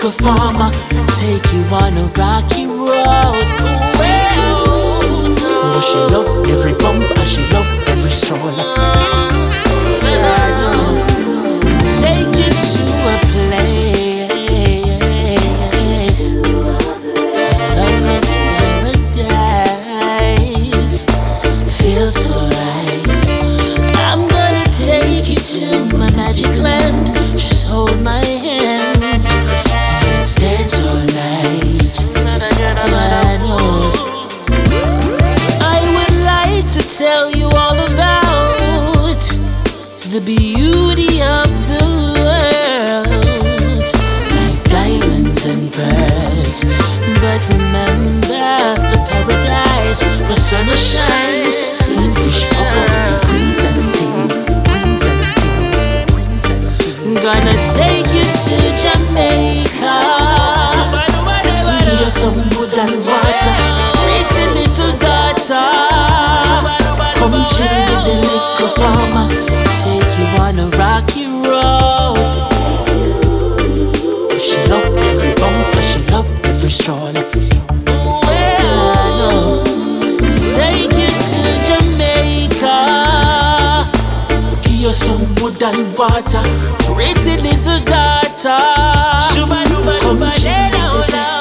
little farmer, take you on a rocky road. Oh, she love every bump and she love every stroller. Take you to a place, lover's paradise. Feels so right. I'm gonna take you to my magic land. Just hold my hand. Let's dance all night. I would like to tell you all about the beauty of the world, like diamonds and pearls. But remember the paradise where sun will shine, silverfish pop over the queens and ting. Gonna take you to Jamaica, give you some wood and water, pretty little daughter. Come chill with the little farmer, take you on a rocky road. She loved every bumper, she loved every stroller. Take you to Jamaica, give you some wood and water, pretty little daughter. Come chill with the